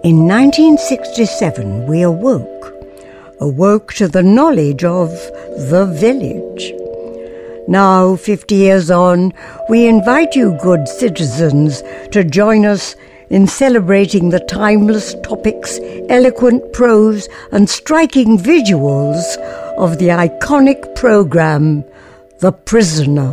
In 1967 we awoke to the knowledge of the village. Now, 50 years on, we invite you, good citizens, to join us in celebrating the timeless topics, eloquent prose and striking visuals of the iconic programme, The Prisoner.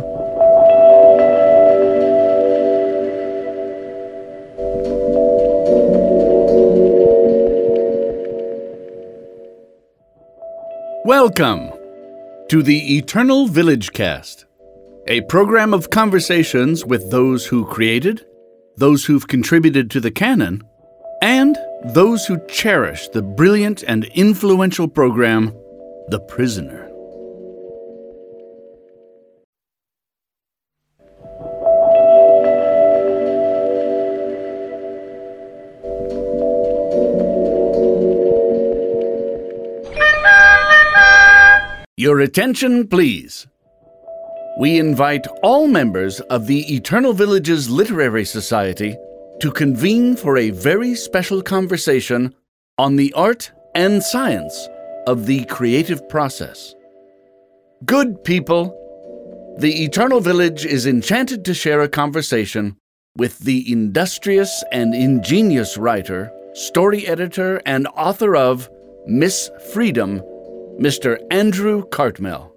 Welcome to the Eternal Village Cast, a program of conversations with those who created, those who've contributed to the canon, and those who cherish the brilliant and influential program, The Prisoner. Your attention, please. We invite all members of the Eternal Village's Literary Society to convene for a very special conversation on the art and science of the creative process. Good people, the Eternal Village is enchanted to share a conversation with the industrious and ingenious writer, story editor, and author of Miss Freedom, Mr. Andrew Cartmel.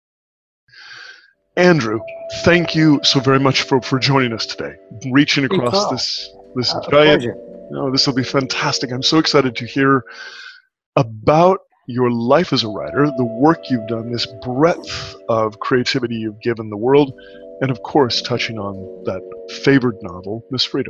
Andrew, thank you so very much for joining us today. Reaching across this giant. This will be fantastic. I'm so excited to hear about your life as a writer, the work you've done, this breadth of creativity you've given the world, and of course, touching on that favored novel, Miss Freedom.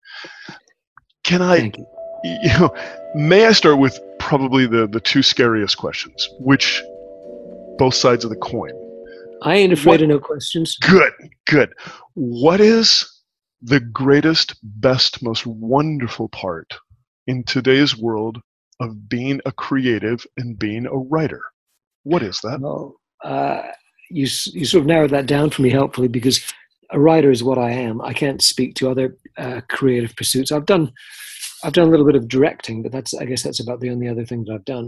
Thank you. May I start with probably the two scariest questions, which both sides of the coin. I ain't afraid of no questions. Good. What is the greatest, best, most wonderful part in today's world of being a creative and being a writer? What is that? Well, you sort of narrowed that down for me helpfully, because a writer is what I am. I can't speak to other creative pursuits. I've done a little bit of directing, but I guess that's about the only other thing that I've done.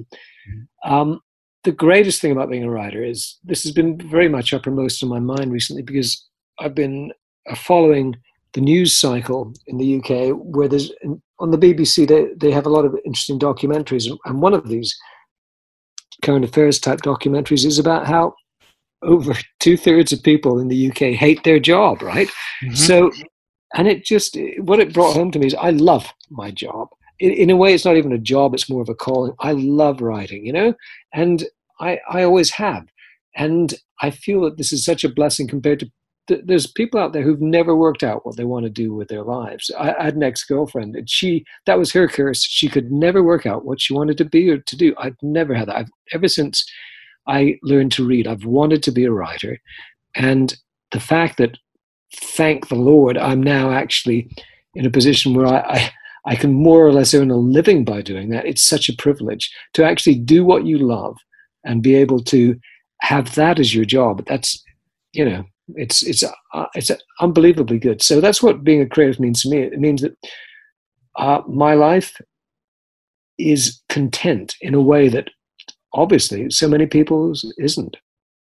The greatest thing about being a writer is this has been very much uppermost in my mind recently, because I've been following the news cycle in the UK, where there's on the BBC they have a lot of interesting documentaries, and one of these current affairs type documentaries is about how over 2/3 of people in the UK hate their job, right? Mm-hmm. So. And what it brought home to me is I love my job. In a way, it's not even a job, it's more of a calling. I love writing, and I always have. And I feel that this is such a blessing compared to, there's people out there who've never worked out what they want to do with their lives. I had an ex-girlfriend, and that was her curse. She could never work out what she wanted to be or to do. I've never had that. Ever since I learned to read, I've wanted to be a writer. And the fact that, thank the Lord, I'm now actually in a position where I can more or less earn a living by doing that. It's such a privilege to actually do what you love and be able to have that as your job. That's, it's unbelievably good. So that's what being a creative means to me. It means that my life is content in a way that obviously so many people's isn't.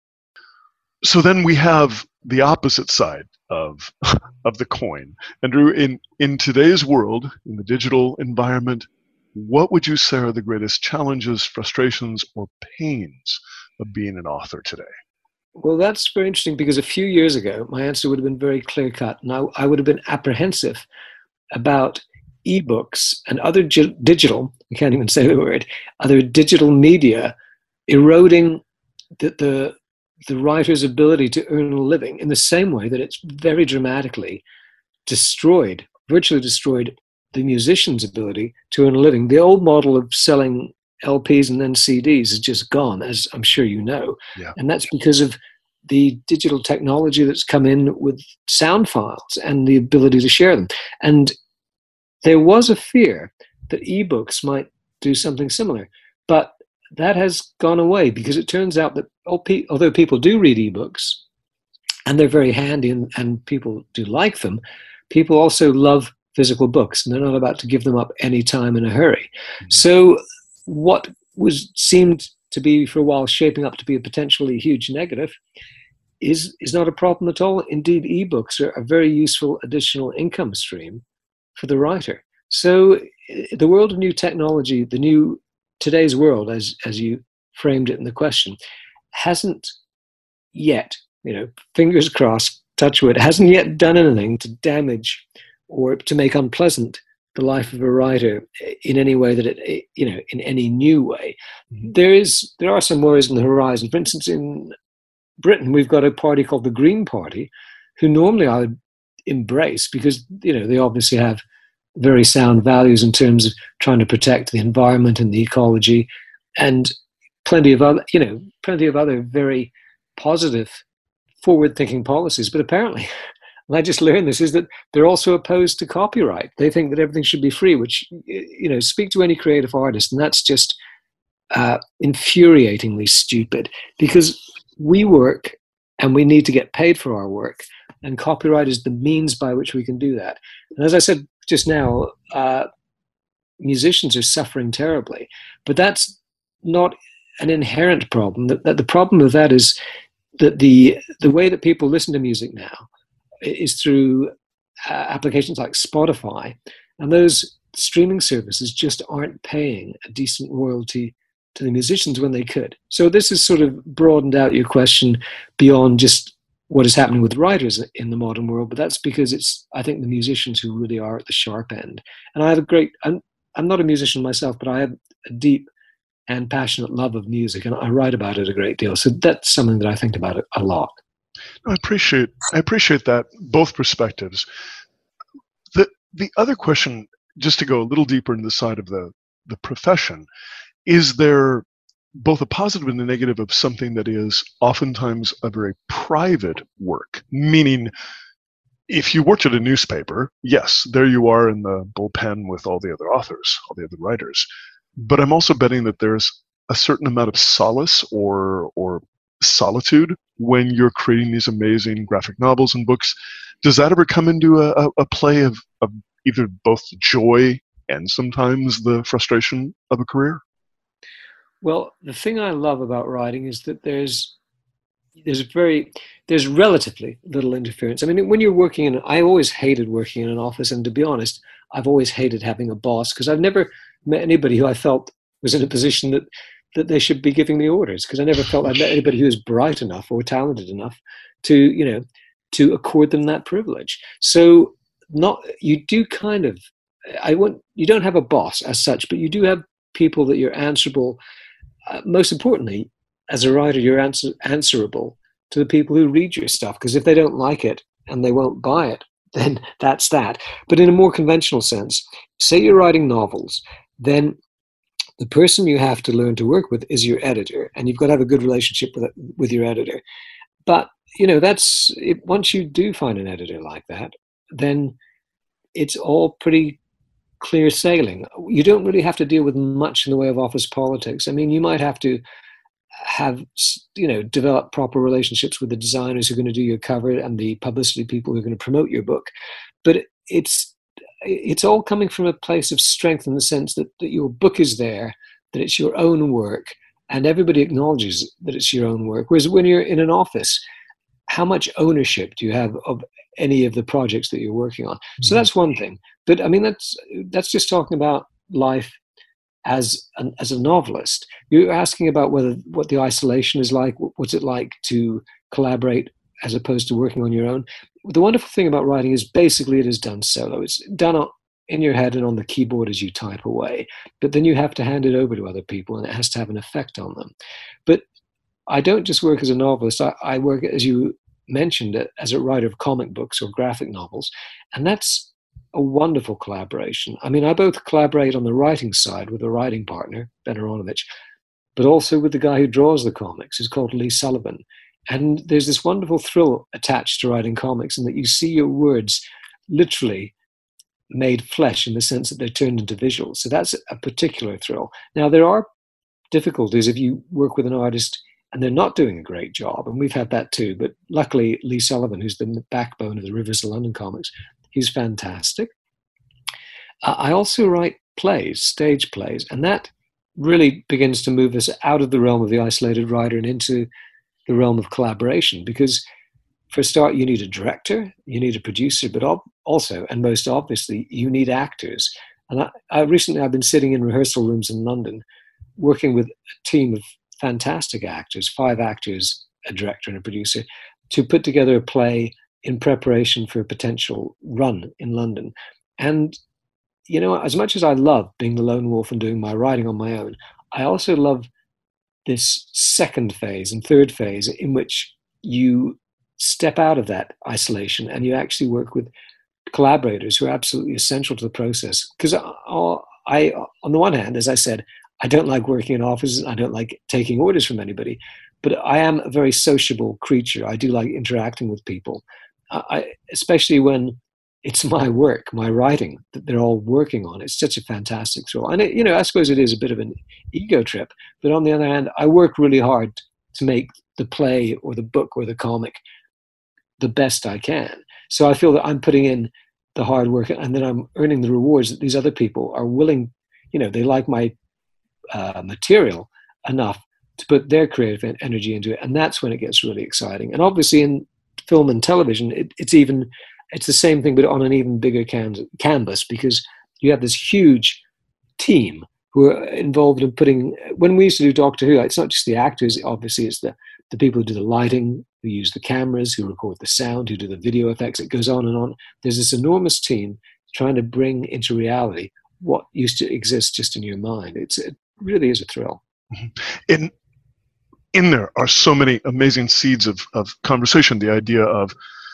So then we have the opposite side of the coin. Andrew, in today's world, in the digital environment, what would you say are the greatest challenges, frustrations, or pains of being an author today? Well, that's very interesting, because a few years ago, my answer would have been very clear-cut, and I would have been apprehensive about ebooks and other digital, I can't even say the word, other digital media eroding the writer's ability to earn a living in the same way that it's very dramatically virtually destroyed the musician's ability to earn a living. The old model of selling LPs and then CDs is just gone, as I'm sure you know. Yeah. And that's because of the digital technology that's come in with sound files and the ability to share them. And there was a fear that ebooks might do something similar, but that has gone away, because it turns out that although people do read ebooks and they're very handy and people do like them, people also love physical books, and they're not about to give them up any time in a hurry. So what seemed to be for a while shaping up to be a potentially huge negative is not a problem at all. Indeed, ebooks are a very useful additional income stream for the writer. So the world of new technology, today's world, as you framed it in the question, hasn't yet, fingers crossed, touch wood, hasn't yet done anything to damage or to make unpleasant the life of a writer in any way that in any new way. There are some worries on the horizon. For instance, in Britain, we've got a party called the Green Party, who normally I would embrace because, they obviously have very sound values in terms of trying to protect the environment and the ecology, and plenty of other very positive, forward-thinking policies. But apparently, and I just learned this, is that they're also opposed to copyright. They think that everything should be free, which, speak to any creative artist, and that's just infuriatingly stupid, because we work and we need to get paid for our work, and copyright is the means by which we can do that. And as I said just now, musicians are suffering terribly, but that's not an inherent problem. That the problem of that is that the way that people listen to music now is through applications like Spotify, and those streaming services just aren't paying a decent royalty to the musicians when they could. So this has sort of broadened out your question beyond just what is happening with writers in the modern world, but that's because it's, I think, the musicians who really are at the sharp end. And I have I'm not a musician myself, but I have a deep and passionate love of music, and I write about it a great deal. So that's something that I think about it a lot. I appreciate that, both perspectives. The other question, just to go a little deeper into the side of the profession, is there both a positive and a negative of something that is oftentimes a very private work? Meaning, if you worked at a newspaper, yes, there you are in the bullpen with all the other authors, all the other writers. But I'm also betting that there's a certain amount of solace or solitude when you're creating these amazing graphic novels and books. Does that ever come into a play of either both the joy and sometimes the frustration of a career? Well, the thing I love about writing is that there's relatively little interference. I mean, when you're working I always hated working in an office, and to be honest, I've always hated having a boss, because I've never met anybody who I felt was in a position that they should be giving me orders, because I never felt I met anybody who was bright enough or talented enough to accord them that privilege. So you don't have a boss as such, but you do have people that you're answerable. Most importantly, as a writer, you're answerable to the people who read your stuff, because if they don't like it and they won't buy it, then that's that. But in a more conventional sense, say you're writing novels, then the person you have to learn to work with is your editor, and you've got to have a good relationship with your editor. But that's it. Once you do find an editor like that, then it's all pretty clear sailing. You don't really have to deal with much in the way of office politics. I mean, you might have to develop proper relationships with the designers who are going to do your cover and the publicity people who are going to promote your book. But it's all coming from a place of strength, in the sense that your book is there, that it's your own work, and everybody acknowledges that it's your own work. Whereas when you're in an office, how much ownership do you have of any of the projects that you're working on? So that's one thing. But I mean, that's just talking about life as a novelist. You're asking about what the isolation is like. What's it like to collaborate as opposed to working on your own? The wonderful thing about writing is basically it is done solo. It's done in your head and on the keyboard as you type away. But then you have to hand it over to other people, and it has to have an effect on them. But I don't just work as a novelist. I work, as you mentioned, as a writer of comic books or graphic novels, and that's a wonderful collaboration. I mean, I both collaborate on the writing side with a writing partner, Ben Aronovich, but also with the guy who draws the comics, who's called Lee Sullivan. And there's this wonderful thrill attached to writing comics, in that you see your words literally made flesh, in the sense that they're turned into visuals. So that's a particular thrill. Now, there are difficulties if you work with an artist and they're not doing a great job, and we've had that too. But luckily, Lee Sullivan, who's the backbone of the Rivers of London comics, he's fantastic. I also write plays, stage plays, and that really begins to move us out of the realm of the isolated writer and into the realm of collaboration. Because for a start, you need a director, you need a producer, but also, and most obviously, you need actors. And recently I've been sitting in rehearsal rooms in London, working with a team of fantastic actors, 5 actors, a director and a producer, to put together a play in preparation for a potential run in London. And, you know, as much as I love being the lone wolf and doing my writing on my own, I also love this second phase and third phase in which you step out of that isolation and you actually work with collaborators who are absolutely essential to the process. Because I, on the one hand, as I said, I don't like working in offices. I don't like taking orders from anybody, but I am a very sociable creature. I do like interacting with people, especially when it's my work, my writing that they're all working on. It's such a fantastic thrill. And, you know, I suppose it is a bit of an ego trip, but on the other hand, I work really hard to make the play or the book or the comic the best I can. So I feel that I'm putting in the hard work and then I'm earning the rewards that these other people are willing, you know, they like my material enough to put their creative energy into it. And that's when it gets really exciting. And obviously in film and television, it's the same thing, but on an even bigger canvas, because you have this huge team who are involved in putting, when we used to do Doctor Who, it's not just the actors, obviously it's the people who do the lighting, who use the cameras, who record the sound, who do the video effects. It goes on and on. There's this enormous team trying to bring into reality what used to exist just in your mind. It really is a thrill. In there are so many amazing seeds of conversation. The idea of,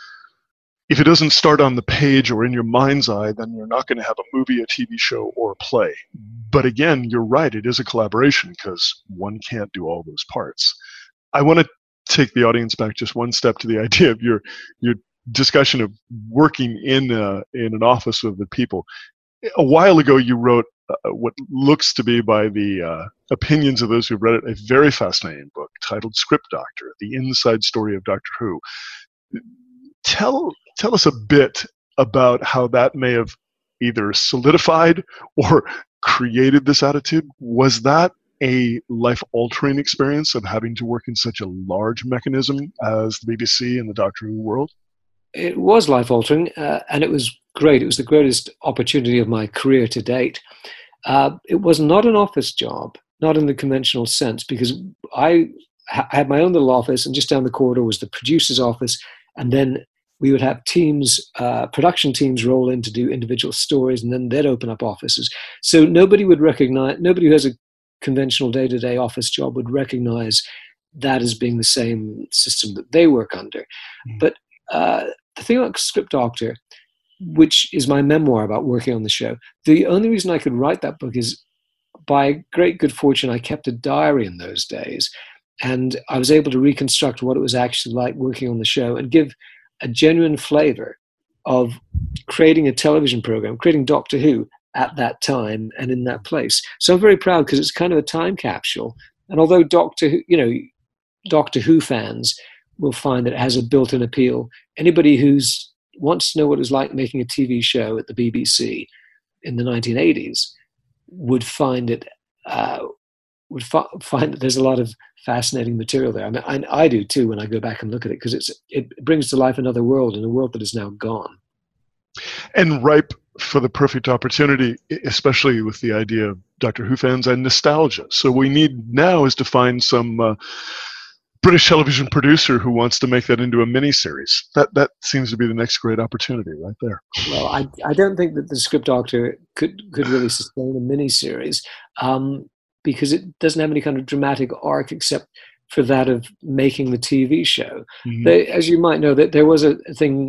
if it doesn't start on the page or in your mind's eye, then you're not going to have a movie, a TV show, or a play. But again, you're right, it is a collaboration because one can't do all those parts. I want to take the audience back just one step to the idea of your discussion of working in an office of the people. A while ago, you wrote what looks to be, by the opinions of those who've read it, a very fascinating book titled Script Doctor, The Inside Story of Doctor Who. Tell us a bit about how that may have either solidified or created this attitude. Was that a life-altering experience of having to work in such a large mechanism as the BBC and the Doctor Who world? It was life-altering, and it was great. It was the greatest opportunity of my career to date. It was not an office job, not in the conventional sense, because I had my own little office, and just down the corridor was the producer's office, and then we would have teams, production teams roll in to do individual stories, and then they'd open up offices. So nobody would recognize, nobody who has a conventional day-to-day office job would recognize that as being the same system that they work under. But the thing about Script Doctor, which is my memoir about working on the show, the only reason I could write that book is by great good fortune, I kept a diary in those days, and I was able to reconstruct what it was actually like working on the show and give a genuine flavor of creating a television program, creating Doctor Who at that time and in that place. So I'm very proud because it's kind of a time capsule. And although Doctor Who fans will find that it has a built-in appeal, anybody who's wants to know what it was like making a TV show at the BBC in the 1980s would find it find that there's a lot of fascinating material there. I mean, I do too when I go back and look at it, because it brings to life another world, and a world that is now gone. And ripe for the perfect opportunity, especially with the idea of Doctor Who fans and nostalgia. So we need now is to find some British television producer who wants to make that into a miniseries. That seems to be the next great opportunity right there. Well, I don't think that the Script Doctor could really sustain a miniseries, because it doesn't have any kind of dramatic arc except for that of making the TV show. Mm-hmm. As you might know, that there was a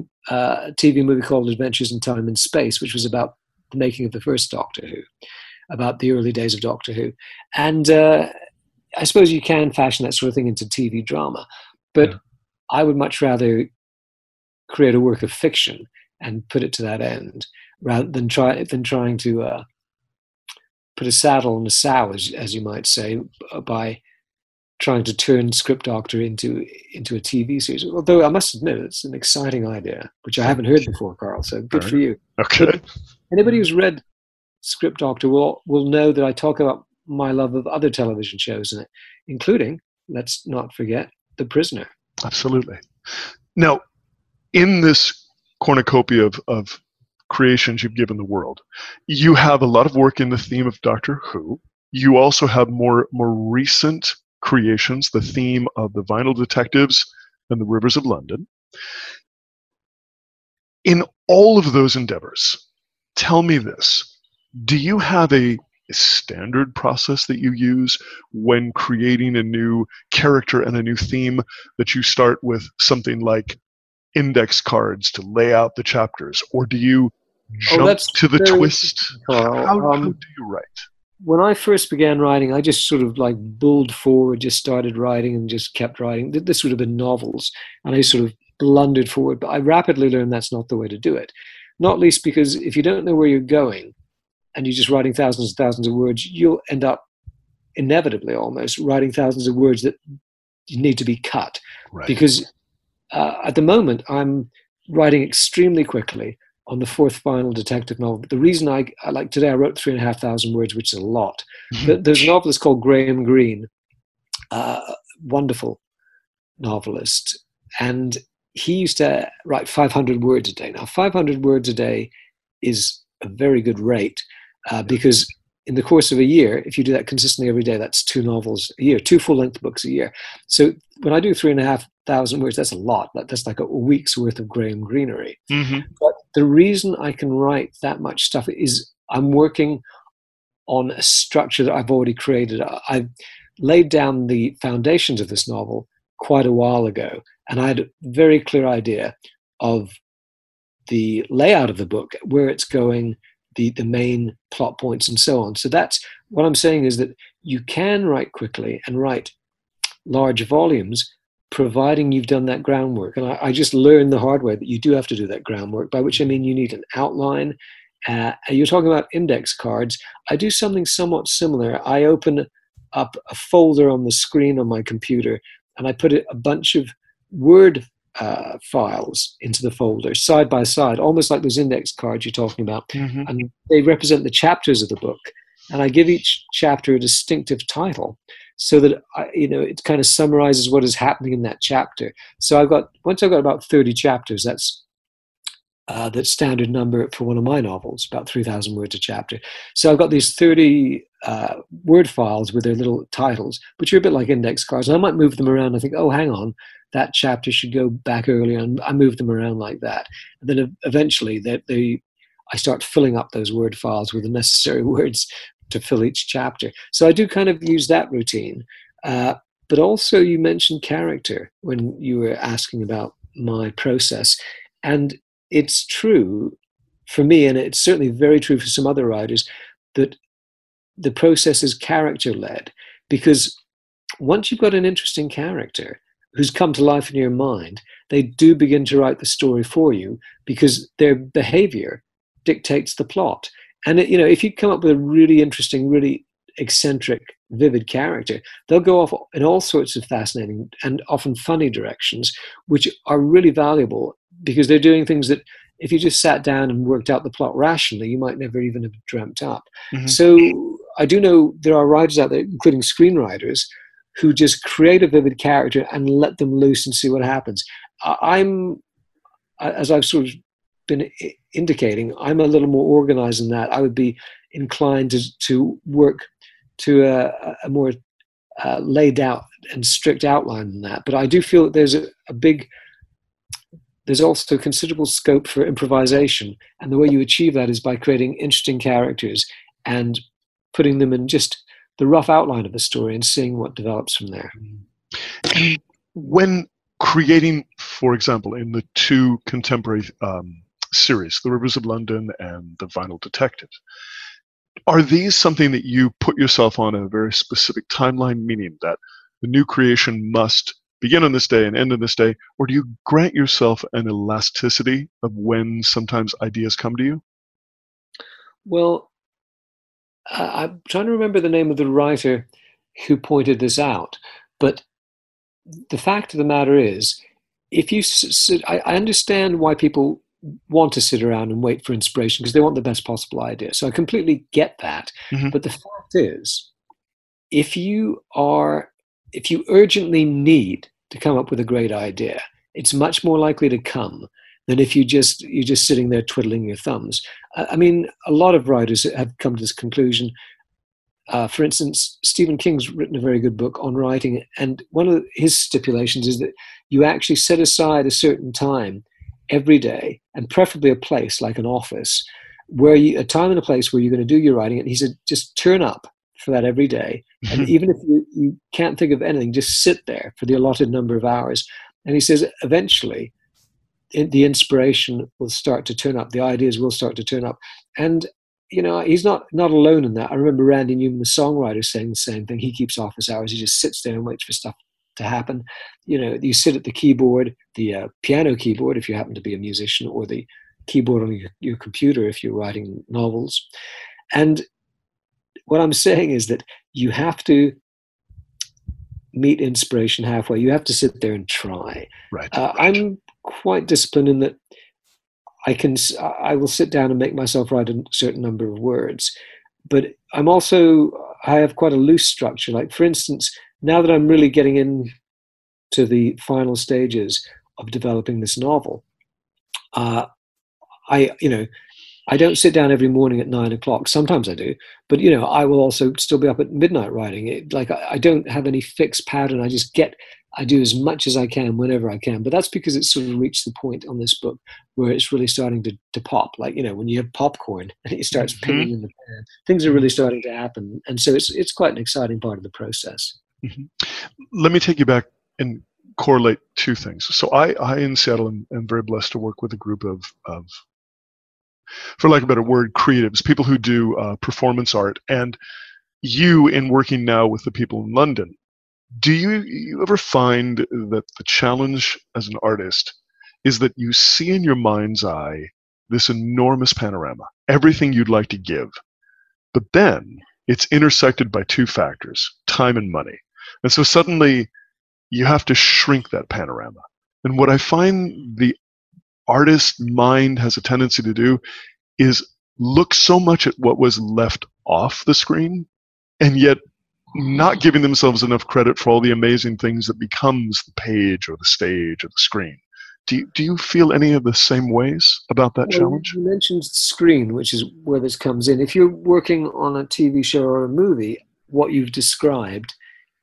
TV movie called Adventures in Time and Space, which was about the making of the first Doctor Who, about the early days of Doctor Who. And I suppose you can fashion that sort of thing into TV drama, but I would much rather create a work of fiction and put it to that end, rather than trying to put a saddle on a sow, as you might say, by trying to turn Script Doctor into a TV series. Although I must admit, it's an exciting idea, which I haven't heard before, Carl. So good for you. Okay. Anybody who's read script doctor will know that I talk about my love of other television shows in it, including, let's not forget, The Prisoner. Absolutely. Now, in this cornucopia of creations you've given the world, you have a lot of work in the theme of Doctor Who. You also have more recent creations, the theme of the Vinyl Detectives and the Rivers of London. In all of those endeavors, tell me this. Do you have a standard process that you use when creating a new character and a new theme, that you start with something like index cards to lay out the chapters, or do you jump to the twist? How do you write? When I first began writing, I just sort of like bulled forward, just started writing and just kept writing. This would have been novels, and I sort of blundered forward, but I rapidly learned that's not the way to do it. Not least because if you don't know where you're going and you're just writing thousands and thousands of words, you'll end up inevitably almost writing thousands of words that need to be cut. Right. Because at the moment, I'm writing extremely quickly on the fourth Vinyl Detective novel. But the reason I like today, I wrote 3,500 words, which is a lot. There's a novelist called Graham Greene, wonderful novelist, and he used to write 500 words a day. Now, 500 words a day is a very good rate because in the course of a year, if you do that consistently every day, that's 2 novels a year, 2 full-length books a year. So when I do 3,500 words, that's a lot. That's like a week's worth of Graham Greenery. Mm-hmm. But the reason I can write that much stuff is I'm working on a structure that I've already created. I've laid down the foundations of this novel quite a while ago, and I had a very clear idea of the layout of the book, where it's going, the main plot points, and so on. So that's what I'm saying, is that you can write quickly and write large volumes, providing you've done that groundwork. And I just learned the hard way that you do have to do that groundwork, by which I mean you need an outline. You're talking about index cards. I do something somewhat similar. I open up a folder on the screen on my computer, and I put a bunch of Word files into the folder side by side, almost like those index cards you're talking about. Mm-hmm. And they represent the chapters of the book. And I give each chapter a distinctive title so that it kind of summarizes what is happening in that chapter. So once I've got about 30 chapters, that's the standard number for one of my novels, about 3,000 words a chapter. So I've got these 30 Word files with their little titles, which are a bit like index cards. And I might move them around. I think, oh, hang on, that chapter should go back earlier, and I move them around like that. And then eventually I start filling up those Word files with the necessary words to fill each chapter. So I do kind of use that routine. But also you mentioned character when you were asking about my process. And it's true for me, and it's certainly very true for some other writers, that the process is character-led. Because once you've got an interesting character who's come to life in your mind, they do begin to write the story for you, because their behavior dictates the plot. And if you come up with a really interesting, really eccentric, vivid character, they'll go off in all sorts of fascinating and often funny directions, which are really valuable, because they're doing things that if you just sat down and worked out the plot rationally, you might never even have dreamt up. Mm-hmm. So I do know there are writers out there, including screenwriters, who just create a vivid character and let them loose and see what happens. As I've sort of been indicating, I'm a little more organized than that. I would be inclined to work to a more laid out and strict outline than that. But I do feel that there's also considerable scope for improvisation. And the way you achieve that is by creating interesting characters and putting them in just the rough outline of the story and seeing what develops from there. And when creating, for example, in the 2 contemporary series, The Rivers of London and The Vinyl Detectives, are these something that you put yourself on a very specific timeline, meaning that the new creation must begin on this day and end on this day, or do you grant yourself an elasticity of when sometimes ideas come to you? Well, I'm trying to remember the name of the writer who pointed this out, but the fact of the matter is, if you I understand why people want to sit around and wait for inspiration because they want the best possible idea. So I completely get that. Mm-hmm. But the fact is, if you urgently need to come up with a great idea, it's much more likely to come than if you're just sitting there twiddling your thumbs. I mean, a lot of writers have come to this conclusion. For instance, Stephen King's written a very good book on writing, and one of his stipulations is that you actually set aside a certain time every day, and preferably a place like an office, a time and a place where you're going to do your writing. And he said, just turn up for that every day. And even if you can't think of anything, just sit there for the allotted number of hours. And he says, eventually, the inspiration will start to turn up. The ideas will start to turn up. And, he's not alone in that. I remember Randy Newman, the songwriter, saying the same thing. He keeps office hours. He just sits there and waits for stuff to happen. You sit at the keyboard, the piano keyboard, if you happen to be a musician, or the keyboard on your computer if you're writing novels. And what I'm saying is that you have to meet inspiration halfway. You have to sit there and try. Right. I'm quite disciplined in that I will sit down and make myself write a certain number of words, but I have quite a loose structure. Like, for instance, now that I'm really getting into the final stages of developing this novel, I don't sit down every morning at 9 o'clock. Sometimes I do, but I will also still be up at midnight writing. I don't have any fixed pattern. I do as much as I can whenever I can. But that's because it's sort of reached the point on this book where it's really starting to pop. Like, when you have popcorn and it starts pinging in the pan, things are really starting to happen. And so it's quite an exciting part of the process. Mm-hmm. Let me take you back and correlate two things. So I in Seattle am very blessed to work with a group of, for lack of a better word, creatives, people who do performance art. And you, in working now with the people in London, do you ever find that the challenge as an artist is that you see in your mind's eye this enormous panorama, everything you'd like to give, but then it's intersected by two factors, time and money. And so suddenly you have to shrink that panorama. And what I find the artist mind has a tendency to do is look so much at what was left off the screen, and yet not giving themselves enough credit for all the amazing things that becomes the page or the stage or the screen. Do you feel any of the same ways about that challenge? You mentioned screen, which is where this comes in. If you're working on a TV show or a movie, what you've described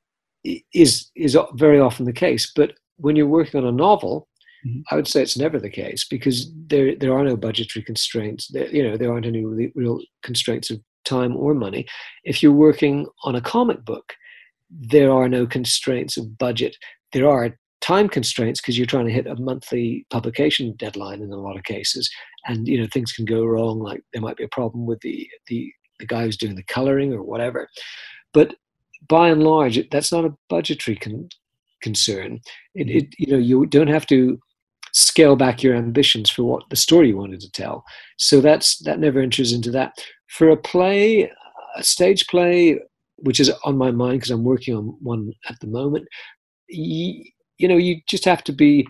is very often the case. But when you're working on a novel, I would say it's never the case, because there are no budgetary constraints. There aren't any real constraints of time or money. If you're working on a comic book, there are no constraints of budget. There are time constraints because you're trying to hit a monthly publication deadline in a lot of cases, and things can go wrong. Like, there might be a problem with the guy who's doing the coloring or whatever. But by and large, that's not a budgetary concern. You don't have to scale back your ambitions for what the story you wanted to tell. So that never enters into that. For a stage play, which is on my mind because I'm working on one at the moment, you just have to be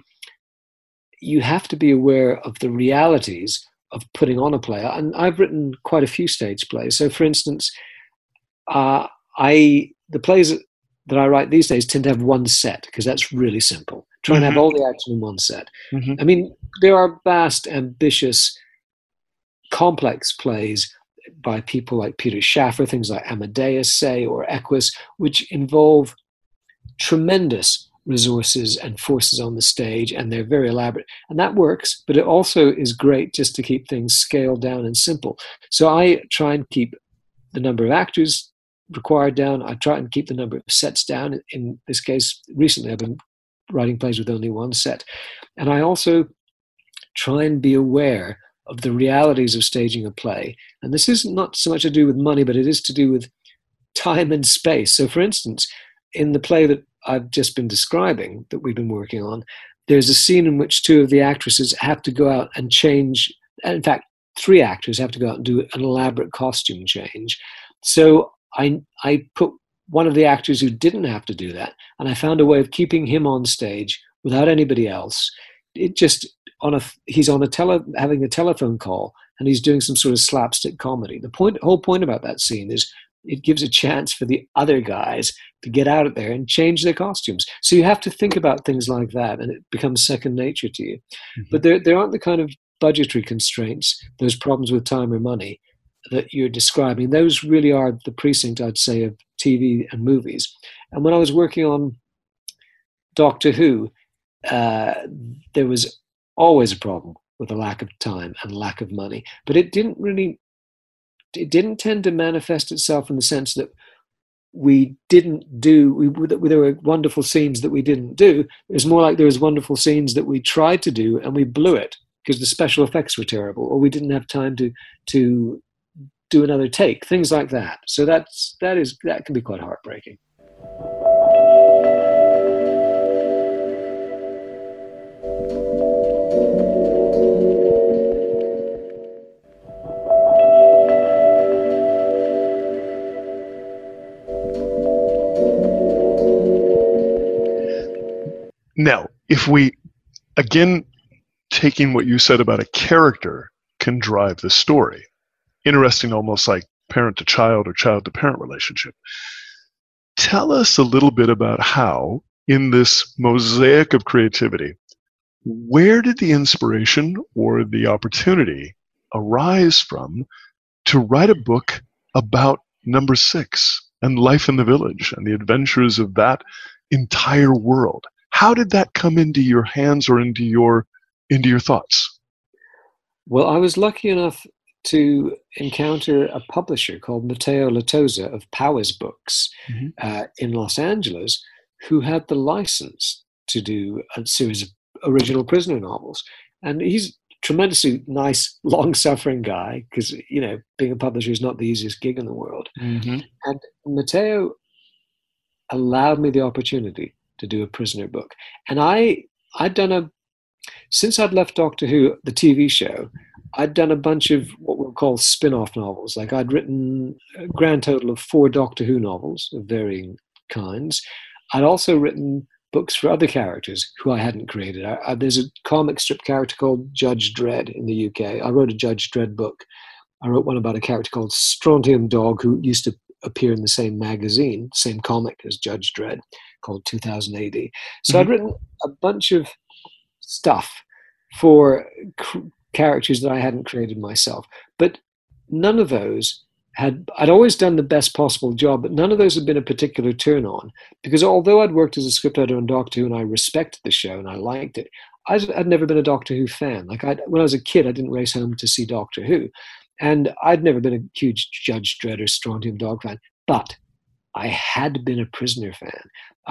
aware of the realities of putting on a play. And I've written quite a few stage plays. So, for instance, the plays that I write these days tend to have one set because that's really simple. Try and have all the action in one set. Mm-hmm. I mean, there are vast, ambitious, complex plays by people like Peter Shaffer, things like Amadeus, say, or Equus, which involve tremendous resources and forces on the stage, and they're very elaborate. And that works, but it also is great just to keep things scaled down and simple. So I try and keep the number of actors required down. I try and keep the number of sets down. In this case, recently I've been writing plays with only one set. And I also try and be aware of the realities of staging a play. And this is not so much to do with money, but it is to do with time and space. So, for instance, in the play that I've just been describing, that we've been working on, there's a scene in which two of the actresses have to go out and change. In fact, three actors have to go out and do an elaborate costume change. So I put one of the actors who didn't have to do that, and I found a way of keeping him on stage without anybody else. It just he's on having a telephone call, and he's doing some sort of slapstick comedy. The whole point about that scene is it gives a chance for the other guys to get out of there and change their costumes. So you have to think about things like that, and it becomes second nature to you. Mm-hmm. But there aren't the kind of budgetary constraints, those problems with time or money that you're describing. Those really are the precinct, I'd say, of TV and movies. And when I was working on Doctor Who, there was always a problem with a lack of time and lack of money. But it didn't tend to manifest itself in the sense that there were wonderful scenes that we didn't do. It was more like there was wonderful scenes that we tried to do and we blew it because the special effects were terrible, or we didn't have time to do another take, things like that. So that can be quite heartbreaking. Now, if we, again, taking what you said about a character can drive the story, interesting, almost like parent to child or child to parent relationship. Tell us a little bit about how, in this mosaic of creativity, where did the inspiration or the opportunity arise from to write a book about Number 6 and life in the village and the adventures of that entire world? How did that come into your hands or into your thoughts? Well, I was lucky enough to encounter a publisher called Matteo Lattosa of Powers Books in Los Angeles, who had the license to do a series of original prisoner novels. And he's a tremendously nice, long-suffering guy, because, being a publisher is not the easiest gig in the world. Mm-hmm. And Matteo allowed me the opportunity to do a prisoner book. And since I'd left Doctor Who, the TV show, I'd done a bunch of what we'll call spin-off novels. Like I'd written a grand total of 4 Doctor Who novels of varying kinds. I'd also written books for other characters who I hadn't created. There's a comic strip character called Judge Dredd in the UK. I wrote a Judge Dredd book. I wrote one about a character called Strontium Dog, who used to appear in the same magazine, same comic as Judge Dredd, called 2000 AD. So I'd written a bunch of stuff for characters that I hadn't created myself. But none of those I'd always done the best possible job, but none of those had been a particular turn on, because although I'd worked as a scriptwriter on Doctor Who and I respected the show and I liked it, I'd never been a Doctor Who fan. Like when I was a kid, I didn't race home to see Doctor Who. And I'd never been a huge Judge Dredd or Strontium Dog fan, but I had been a prisoner fan.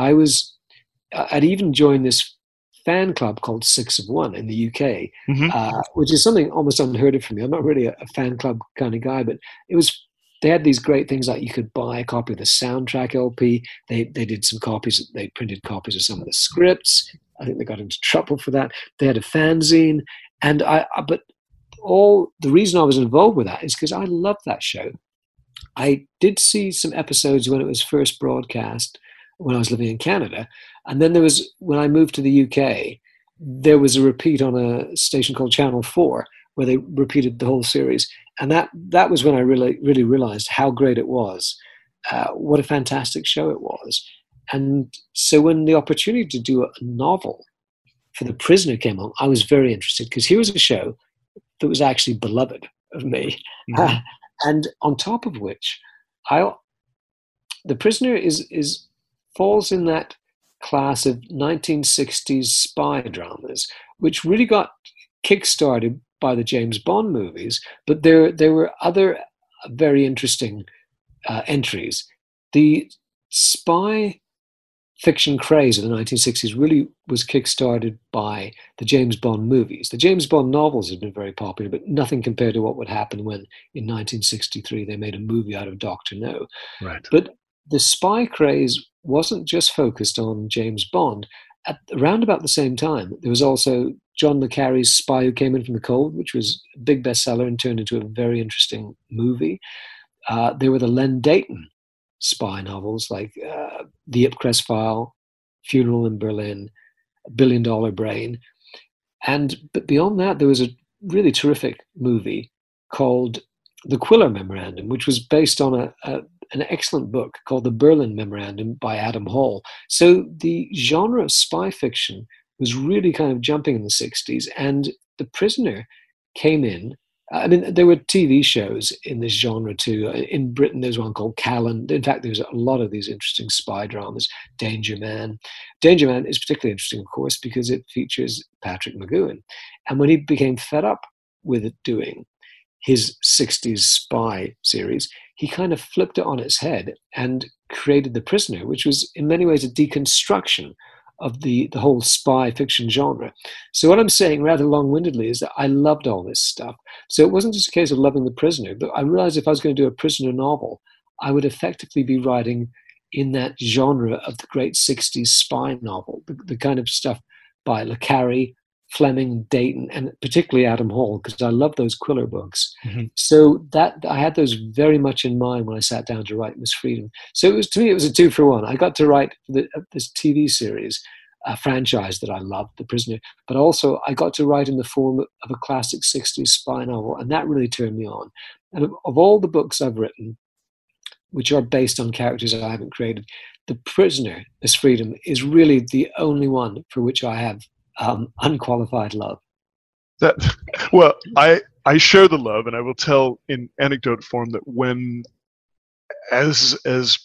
I'd even joined this fan club called 6 of 1 in the UK, which is something almost unheard of for me. I'm not really a fan club kind of guy, but they had these great things like you could buy a copy of the soundtrack LP. They did some copies. They printed copies of some of the scripts. I think they got into trouble for that. They had a fanzine, and but the reason I was involved with that is because I loved that show. I did see some episodes when it was first broadcast when I was living in Canada, and then when I moved to the UK, there was a repeat on a station called Channel 4 where they repeated the whole series. And that was when I really, really realized how great it was, what a fantastic show it was. And so when the opportunity to do a novel for The Prisoner came on, I was very interested, because here was a show that was actually beloved of me. Mm-hmm. And on top of which, The Prisoner falls in that class of 1960s spy dramas, which really got kickstarted by the James Bond movies, but there were other very interesting entries. The spy fiction craze of the 1960s really was kickstarted by the James Bond movies. The James Bond novels had been very popular, but nothing compared to what would happen when, in 1963, they made a movie out of Dr. No. Right. But the spy craze wasn't just focused on James Bond. Around about the same time, there was also John le Carre's Spy Who Came In From the Cold, which was a big bestseller and turned into a very interesting movie. There were the Len Deighton spy novels like The Ipcress File, Funeral in Berlin, $1 Billion Brain. But beyond that, there was a really terrific movie called The Quiller Memorandum, which was based on an excellent book called The Berlin Memorandum by Adam Hall. So the genre of spy fiction was really kind of jumping in the 60s, and The Prisoner came in. I mean, there were TV shows in this genre too. In Britain, there's one called Callan. In fact, there's a lot of these interesting spy dramas. Danger Man. Danger Man is particularly interesting, of course, because it features Patrick McGoohan. And when he became fed up with doing his 60s spy series, he kind of flipped it on its head and created The Prisoner, which was in many ways a deconstruction of the whole spy fiction genre. So what I'm saying rather long-windedly is that I loved all this stuff. So it wasn't just a case of loving The Prisoner, but I realized if I was going to do a prisoner novel, I would effectively be writing in that genre of the great 60s spy novel, the kind of stuff by Le Carre, Fleming, Dayton, and particularly Adam Hall, because I love those Quiller books. Mm-hmm. So that I had those very much in mind when I sat down to write Miss Freedom. So to me, it was a 2-for-1. I got to write this TV series, a franchise that I loved, The Prisoner, but also I got to write in the form of a classic 60s spy novel, and that really turned me on. And of all the books I've written, which are based on characters I haven't created, The Prisoner, Miss Freedom, is really the only one for which I have unqualified love. Well, I share the love, and I will tell in anecdote form that when, as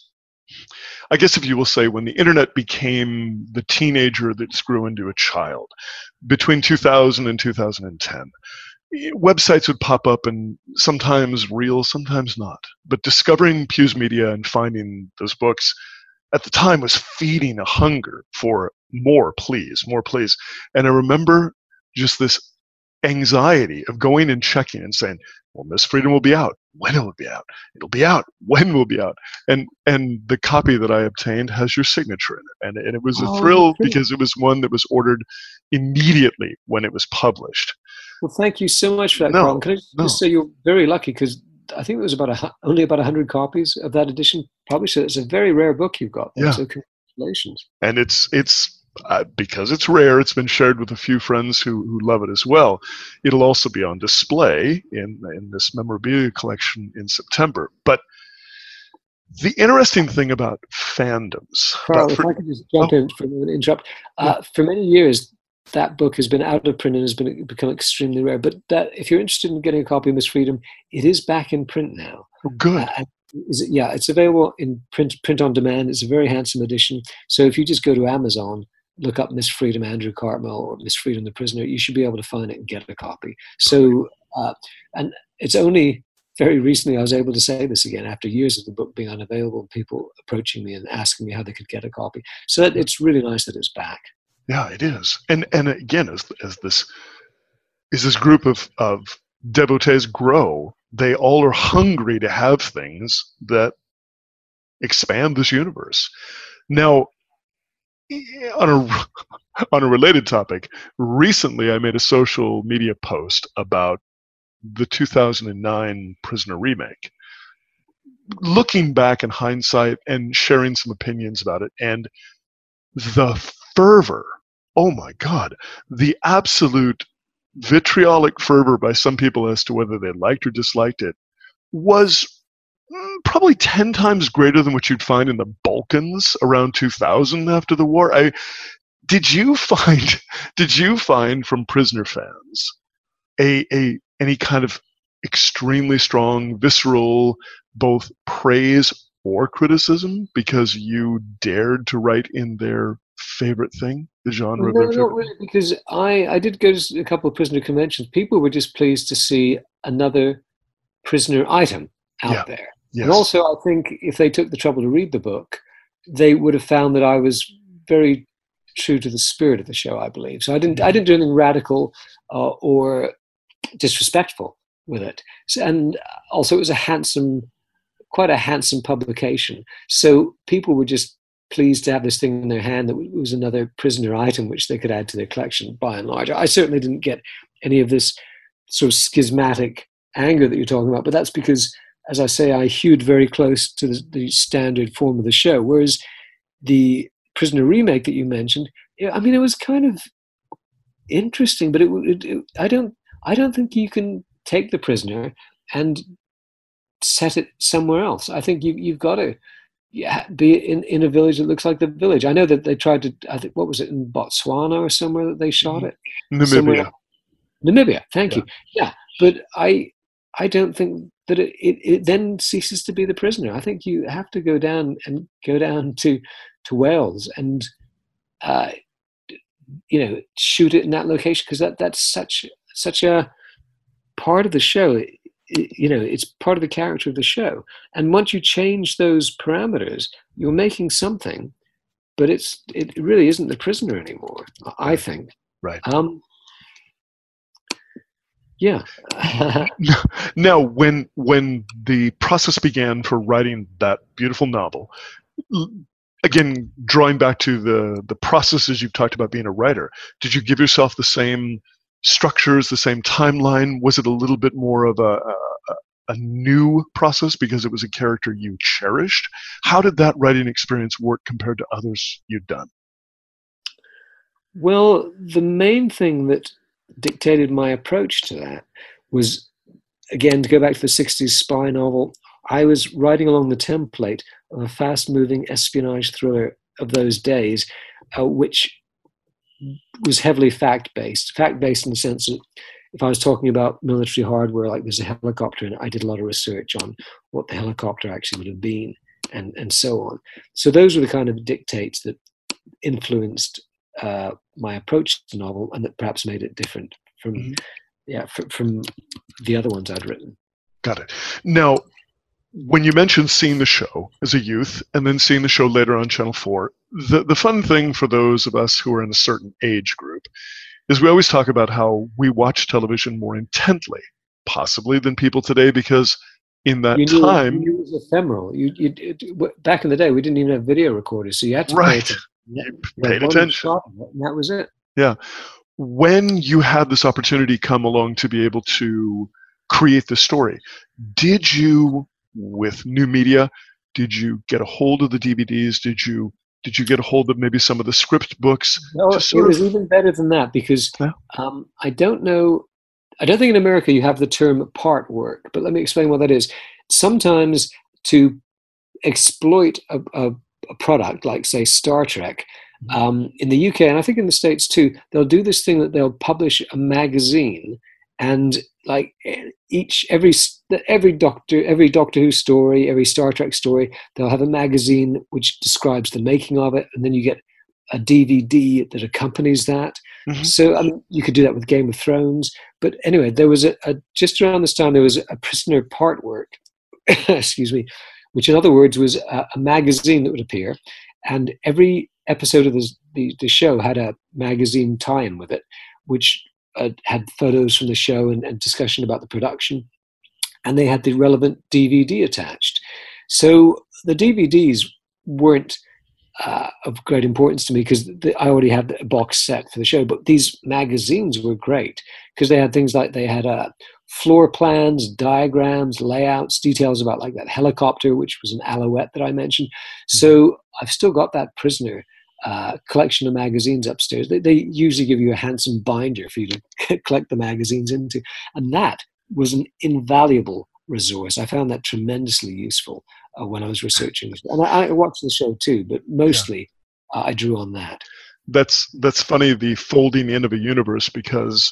I guess if you will say, when the internet became the teenager that grew into a child, between 2000 and 2010, websites would pop up, and sometimes real, sometimes not. But discovering Pugh's Media and finding those books at the time was feeding a hunger for more, please. And I remember just this anxiety of going and checking and saying, well, Miss Freedom will be out. When it will be out? It'll be out. When will be out? And the copy that I obtained has your signature in it. And it was a thrill because it was one that was ordered immediately when it was published. Well, thank you so much for that, Carl. Can I just say you're very lucky, because I think it was only about 100 copies of that edition published. So it's a very rare book you've got there. Yeah. So congratulations. And it's because it's rare, it's been shared with a few friends who love it as well. It'll also be on display in this memorabilia collection in September. But the interesting thing about fandoms... Carl, if I could just jump in for a minute, interrupt. For many years, that book has been out of print and has become extremely rare. But that, if you're interested in getting a copy of Miss Freedom, it is back in print now. Oh, good. It's available in print on demand. It's a very handsome edition. So if you just go to Amazon, look up Miss Freedom Andrew Cartmel or Miss Freedom the Prisoner, you should be able to find it and get a copy. So, and it's only very recently I was able to say this again after years of the book being unavailable and people approaching me and asking me how they could get a copy. So it's really nice that it's back. Yeah, it is. And again, as this group of devotees grow, they all are hungry to have things that expand this universe. Now, on a related topic, recently I made a social media post about the 2009 Prisoner remake, looking back in hindsight and sharing some opinions about it, and the fervor, oh my God, the absolute vitriolic fervor by some people as to whether they liked or disliked it was probably 10 times greater than what you'd find in the Balkans around 2000 after the war. Did you find from Prisoner fans any kind of extremely strong, visceral, both praise or criticism because you dared to write in their favorite thing, the genre of their favorite? Not really, because I did go to a couple of Prisoner conventions. People were just pleased to see another Prisoner item out there. Yes. And also, I think if they took the trouble to read the book, they would have found that I was very true to the spirit of the show, I believe. So I didn't do anything radical or disrespectful with it. And also, it was quite a handsome publication. So people were just pleased to have this thing in their hand that was another Prisoner item which they could add to their collection, by and large. I certainly didn't get any of this sort of schismatic anger that you're talking about, but that's because, as I say, I hewed very close to the standard form of the show, whereas the Prisoner remake that you mentioned, I mean, it was kind of interesting, but I don't think you can take The Prisoner and set it somewhere else. I think you've got to be in a village that looks like The Village. I know that they tried to. I think, what was it, in Botswana or somewhere that they shot it? Namibia. Namibia. Thank you. Yeah, but I don't think that it then ceases to be The Prisoner. I think you have to go down to Wales and shoot it in that location, because that's such a part of the show. It's part of the character of the show. And once you change those parameters, you're making something, but it really isn't The Prisoner anymore, I think. Right. Yeah. Now, when the process began for writing that beautiful novel, again, drawing back to the processes you've talked about being a writer, did you give yourself the same structures, the same timeline? Was it a little bit more of a new process because it was a character you cherished? How did that writing experience work compared to others you'd done? Well, the main thing that dictated my approach to that was, again, to go back to the 60s spy novel, I was writing along the template of a fast-moving espionage thriller of those days, which was heavily fact-based in the sense that if I was talking about military hardware, like there's a helicopter, and I did a lot of research on what the helicopter actually would have been, and so on. So those were the kind of dictates that influenced my approach to the novel, and that perhaps made it different from the other ones I'd written. Got it. Now, when you mentioned seeing the show as a youth and then seeing the show later on Channel 4, the fun thing for those of us who are in a certain age group is we always talk about how we watch television more intently, possibly, than people today, because in that time... It was ephemeral. Back in the day, we didn't even have video recorders, so you had to pay attention. You paid attention. And that was it. Yeah. When you had this opportunity come along to be able to create the story, did you, with new media, did you get a hold of the DVDs? Did you get a hold of maybe some of the script books? No, it was even better than that, because I don't think in America you have the term part work, but let me explain what that is. Sometimes to exploit a product like, say, Star Trek, in the UK, and I think in the States too, they'll do this thing that they'll publish a magazine, and like every Doctor Who story, every Star Trek story, they'll have a magazine which describes the making of it, and then you get a DVD that accompanies that. So you could do that with Game of Thrones. But anyway, there was just around this time, there was a Prisoner part work, excuse me, which in other words was a magazine that would appear, and every episode of the show had a magazine tie-in with it, which had photos from the show and discussion about the production, and they had the relevant DVD attached. So the DVDs weren't of great importance to me, because I already had a box set for the show, but these magazines were great because they had things like, they had floor plans, diagrams, layouts, details about like that helicopter, which was an Alouette that I mentioned. So I've still got that Prisoner collection of magazines upstairs. They usually give you a handsome binder for you to collect the magazines into, and that was an invaluable resource. I found that tremendously useful when I was researching this. And I watched the show too, but mostly I drew on that. That's funny, the folding in of a universe, because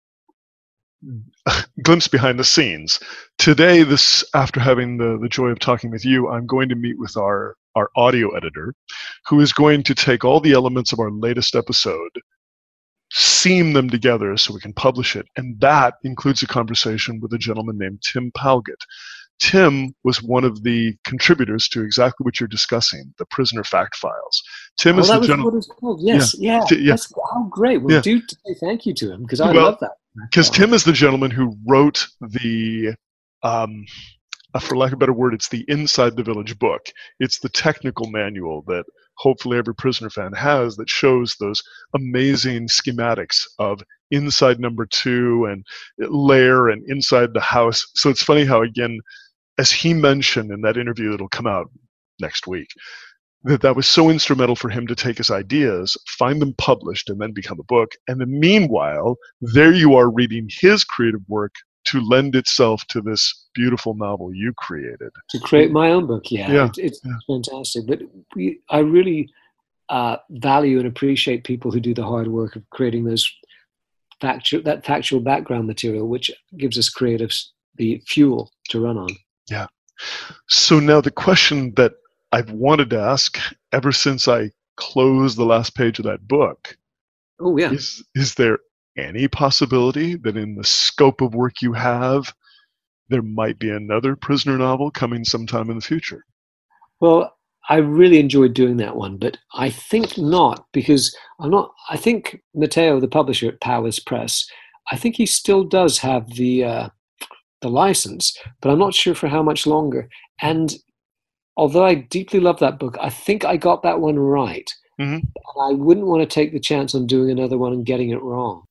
glimpse behind the scenes. Today, after having the joy of talking with you, I'm going to meet with our audio editor, who is going to take all the elements of our latest episode, seam them together so we can publish it. And that includes a conversation with a gentleman named Tim Palgett. Tim was one of the contributors to exactly what you're discussing, the Prisoner Fact Files. Tim is the gentleman. What it's called. Yes, That's how great. Well, do say thank you to him, because I love that. Because Tim is the gentleman who wrote the, for lack of a better word, it's the Inside the Village book. It's the technical manual that hopefully every Prisoner fan has, that shows those amazing schematics of inside number 2 and lair and inside the house. So it's funny how, again, as he mentioned in that interview that'll come out next week, that was so instrumental for him to take his ideas, find them published, and then become a book. And then meanwhile, there you are reading his creative work to lend itself to this beautiful novel you created. To create my own book, Yeah. It's fantastic. But I really value and appreciate people who do the hard work of creating those factual background material, which gives us creatives the fuel to run on. Yeah. So now the question that I've wanted to ask ever since I closed the last page of that book. Oh, yeah. Is there any possibility that in the scope of work you have, there might be another prisoner novel coming sometime in the future? Well, I really enjoyed doing that one, but I think not, because I think Matteo, the publisher at Powers Press, I think he still does have the license, but I'm not sure for how much longer. And although I deeply love that book, I think I got that one right. Mm-hmm. I wouldn't want to take the chance on doing another one and getting it wrong.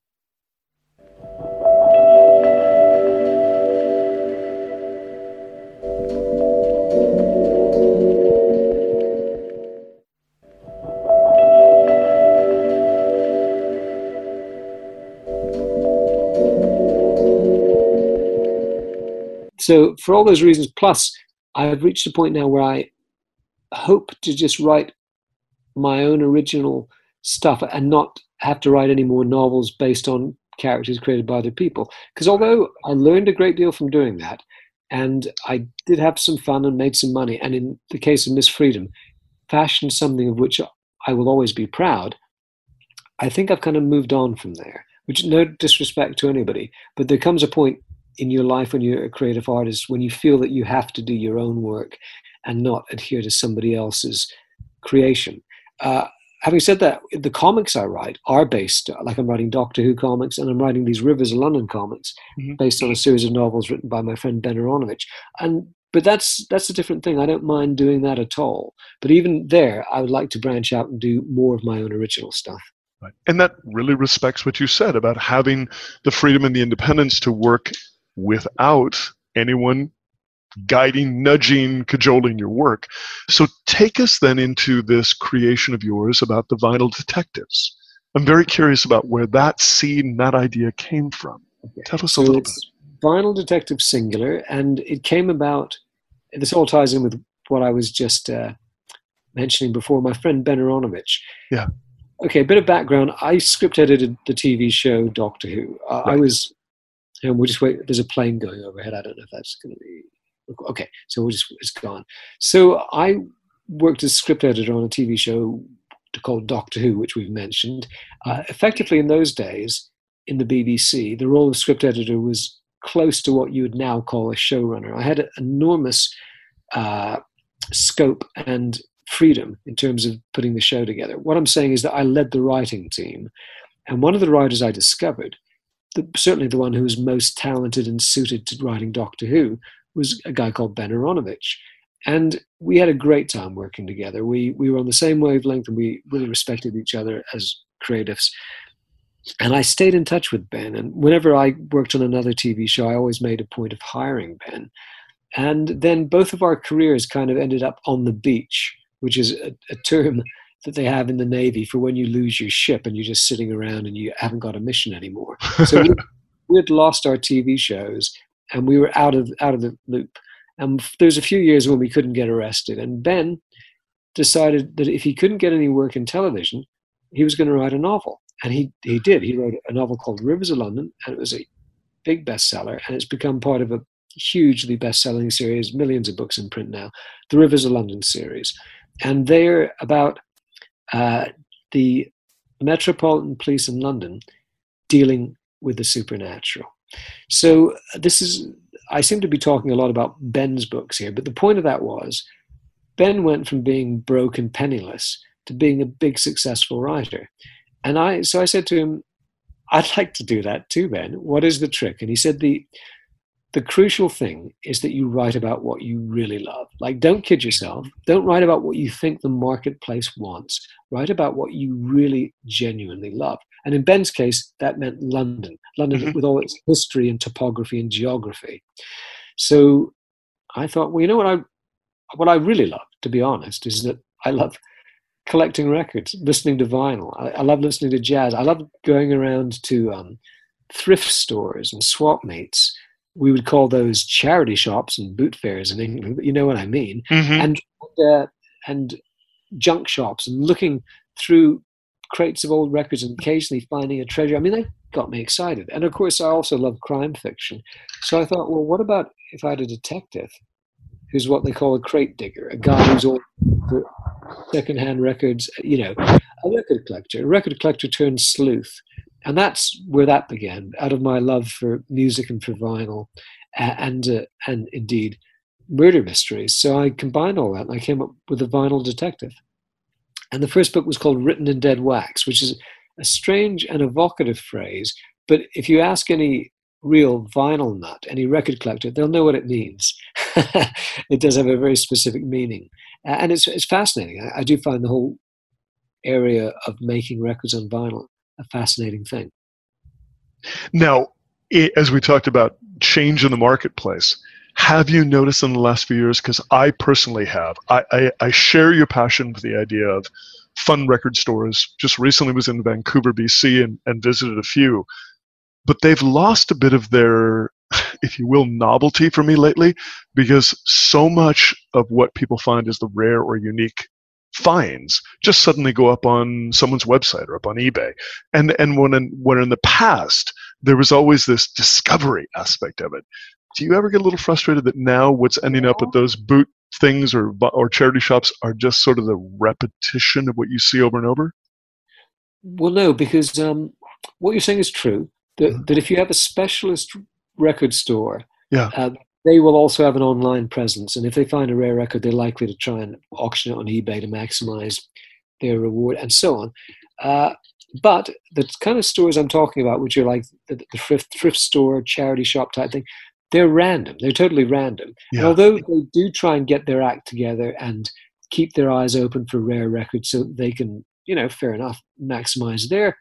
So for all those reasons, plus I've reached a point now where I hope to just write my own original stuff and not have to write any more novels based on characters created by other people. Because although I learned a great deal from doing that, and I did have some fun and made some money, and in the case of Miss Freedom, fashioned something of which I will always be proud, I think I've kind of moved on from there, which no disrespect to anybody, but there comes a point in your life when you're a creative artist when you feel that you have to do your own work and not adhere to somebody else's creation. Having said that, the comics I write are based, like I'm writing Doctor Who comics and I'm writing these Rivers of London comics based on a series of novels written by my friend Ben Aronovich. But that's a different thing. I don't mind doing that at all. But even there, I would like to branch out and do more of my own original stuff. Right. And that really respects what you said about having the freedom and the independence to work without anyone guiding, nudging, cajoling your work. So take us then into this creation of yours about the Vinyl Detectives. I'm very curious about where that seed and that idea came from. Tell us a little bit. Vinyl Detective singular, and it came about, this all ties in with what I was just mentioning before, my friend Ben Aronovich. Yeah. Okay, a bit of background. I script edited the TV show Doctor Who. Right. I was, and we'll just wait, there's a plane going overhead. I don't know if that's going to be, okay, so it's gone. So I worked as script editor on a TV show called Doctor Who, which we've mentioned. Effectively in those days, in the BBC, the role of script editor was close to what you would now call a showrunner. I had an enormous scope and freedom in terms of putting the show together. What I'm saying is that I led the writing team, and one of the writers I discovered, certainly the one who was most talented and suited to writing Doctor Who, was a guy called Ben Aronovich. And we had a great time working together. We were on the same wavelength, and we really respected each other as creatives. And I stayed in touch with Ben. And whenever I worked on another TV show, I always made a point of hiring Ben. And then both of our careers kind of ended up on the beach, which is a term that they have in the Navy for when you lose your ship and you're just sitting around and you haven't got a mission anymore. So we had lost our TV shows and we were out of the loop. And there's a few years when we couldn't get arrested. And Ben decided that if he couldn't get any work in television, he was going to write a novel. And he did. He wrote a novel called Rivers of London, and it was a big bestseller. And it's become part of a hugely best-selling series, millions of books in print now, the Rivers of London series. And they're about the Metropolitan Police in London dealing with the supernatural. So I seem to be talking a lot about Ben's books here, but the point of that was Ben went from being broke and penniless to being a big successful writer. And so I said to him, I'd like to do that too, Ben. What is the trick? And he said, the crucial thing is that you write about what you really love. Like, don't kid yourself. Don't write about what you think the marketplace wants. Write about what you really genuinely love. And in Ben's case, that meant London with all its history and topography and geography. So I thought, well, you know what I really love, to be honest, is that I love collecting records, listening to vinyl. I love listening to jazz. I love going around to thrift stores and swap meets. We would call those charity shops and boot fairs in England, but you know what I mean. Mm-hmm. And junk shops, and looking through crates of old records and occasionally finding a treasure. I mean, that got me excited. And of course, I also love crime fiction. So I thought, well, what about if I had a detective who's what they call a crate digger, a guy who's all for secondhand records, you know, a record collector turned sleuth. And that's where that began, out of my love for music and for vinyl, and indeed murder mysteries. So I combined all that, and I came up with a vinyl detective. And the first book was called Written in Dead Wax, which is a strange and evocative phrase. But if you ask any real vinyl nut, any record collector, they'll know what it means. It does have a very specific meaning. And it's fascinating. I do find the whole area of making records on vinyl a fascinating thing. Now, as we talked about change in the marketplace, have you noticed in the last few years, because I personally have, I share your passion for the idea of fun record stores. Just recently was in Vancouver, BC, and visited a few, but they've lost a bit of their, if you will, novelty for me lately, because so much of what people find is the rare or unique finds just suddenly go up on someone's website or up on eBay. And when in the past, there was always this discovery aspect of it. Do you ever get a little frustrated that now what's ending up at those boot things or charity shops are just sort of the repetition of what you see over and over? Well, no, because what you're saying is true, that if you have a specialist record store, they will also have an online presence. And if they find a rare record, they're likely to try and auction it on eBay to maximize their reward and so on. But the kind of stores I'm talking about, which are like the thrift store, charity shop type thing, they're random. They're totally random. Yeah. And although they do try and get their act together and keep their eyes open for rare records so they can, you know, fair enough, maximize their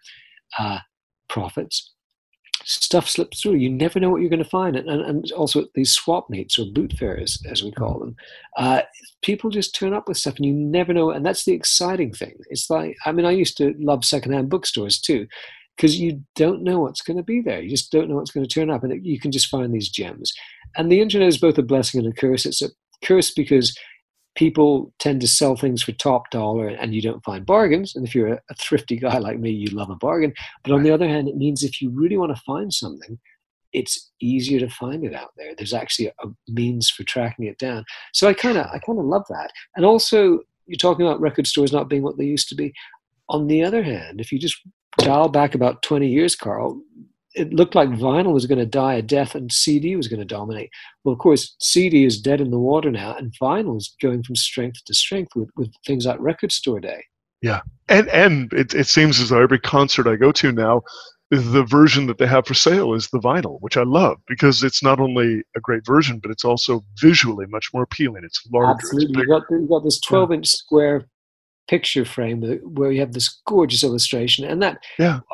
profits, stuff slips through. You never know what you're going to find. And also these swap meets or boot fairs, as we call them, people just turn up with stuff and you never know. And that's the exciting thing. It's like, I mean, I used to love secondhand bookstores too, because you don't know what's going to be there. You just don't know what's going to turn up, and you can just find these gems. And the internet is both a blessing and a curse. It's a curse because people tend to sell things for top dollar and you don't find bargains. And if you're a thrifty guy like me, you love a bargain. But on the other hand, it means if you really want to find something, it's easier to find it out there. There's actually a means for tracking it down. So I kind of love that. And also, you're talking about record stores not being what they used to be. On the other hand, if you just dial back about 20 years, Carl, it looked like vinyl was going to die a death and CD was going to dominate. Well, of course, CD is dead in the water now, and vinyl is going from strength to strength with things like Record Store Day. Yeah, and it seems as though every concert I go to now, the version that they have for sale is the vinyl, which I love because it's not only a great version, but it's also visually much more appealing. It's larger. Absolutely, you've got this 12-inch square picture frame where you have this gorgeous illustration, and that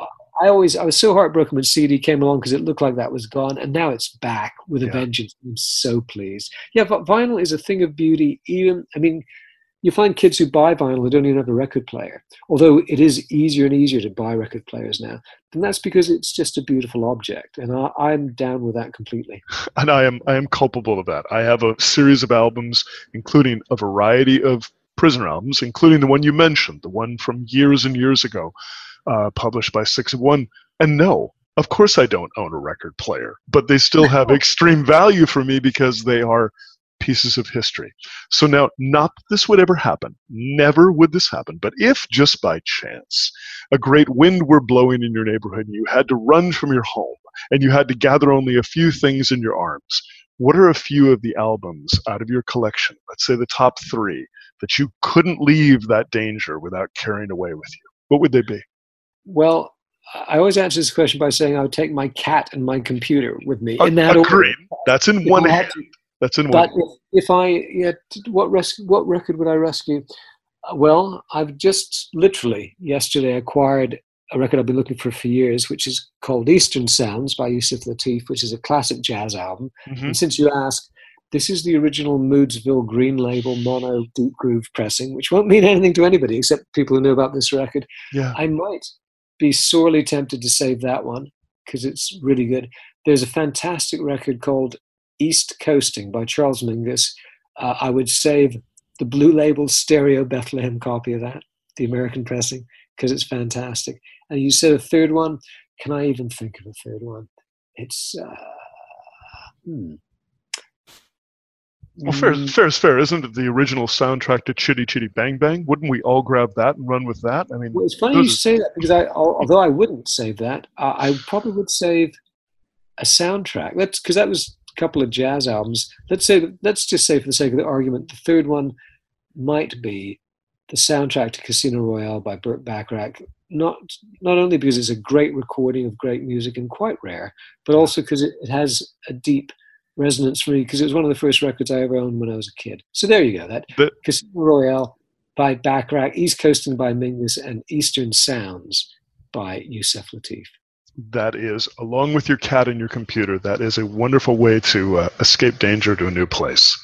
I was so heartbroken when CD came along because it looked like that was gone, and now it's back with a vengeance. I'm so pleased. Yeah, but vinyl is a thing of beauty. Even, I mean, you find kids who buy vinyl who don't even have a record player, although it is easier and easier to buy record players now, and that's because it's just a beautiful object, and I'm down with that completely. And I am culpable of that. I have a series of albums, including a variety of Prisoner albums, including the one you mentioned, the one from years and years ago, published by 6 of 1. And no, of course I don't own a record player, but they still have extreme value for me because they are pieces of history. So now, not that this would ever happen, never would this happen, but if just by chance a great wind were blowing in your neighborhood and you had to run from your home and you had to gather only a few things in your arms, what are a few of the albums out of your collection, let's say the top 3, that you couldn't leave that danger without carrying away with you? What would they be? Well, I always answer this question by saying I would take my cat and my computer with me. In that order. That's in one hand. That's in one. But what record would I rescue? Well, I've just literally yesterday acquired a record I've been looking for years, which is called Eastern Sounds by Yusuf Lateef, which is a classic jazz album. Mm-hmm. And since you ask, This is the original Moodsville Green Label mono deep groove pressing, which won't mean anything to anybody except people who know about this record. Yeah. I might be sorely tempted to save that one because it's really good. There's a fantastic record called East Coasting by Charles Mingus. I would save the Blue Label stereo Bethlehem copy of that, the American pressing, because it's fantastic. And you said a third one. Can I even think of a third one? It's Well, fair is fair, isn't it? The original soundtrack to Chitty Chitty Bang Bang. Wouldn't we all grab that and run with that? I mean, well, it's funny you say that because although I wouldn't save that, I probably would save a soundtrack. Because that was a couple of jazz albums. Let's just say, for the sake of the argument, the third one might be the soundtrack to Casino Royale by Burt Bacharach. Not only because it's a great recording of great music and quite rare, but also because it has a deep resonance for me, because it was one of the first records I ever owned when I was a kid. So there you go. That Casino Royale by Bacharach, East Coasting by Mingus, and Eastern Sounds by Yusef Lateef. That is, along with your cat and your computer, that is a wonderful way to escape danger to a new place.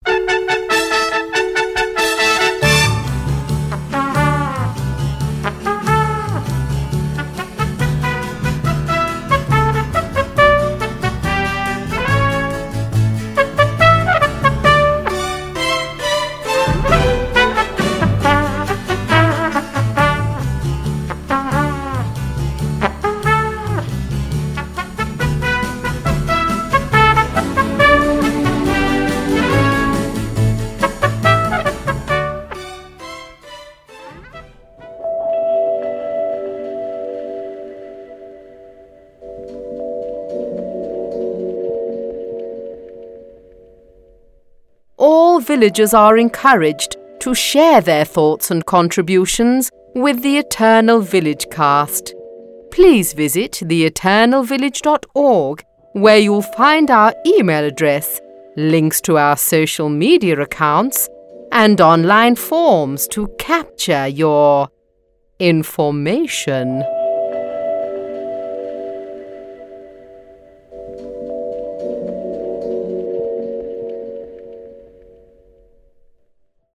All villagers are encouraged to share their thoughts and contributions with the Eternal Village cast. Please visit theeternalvillage.org, where you'll find our email address, links to our social media accounts, and online forms to capture your information.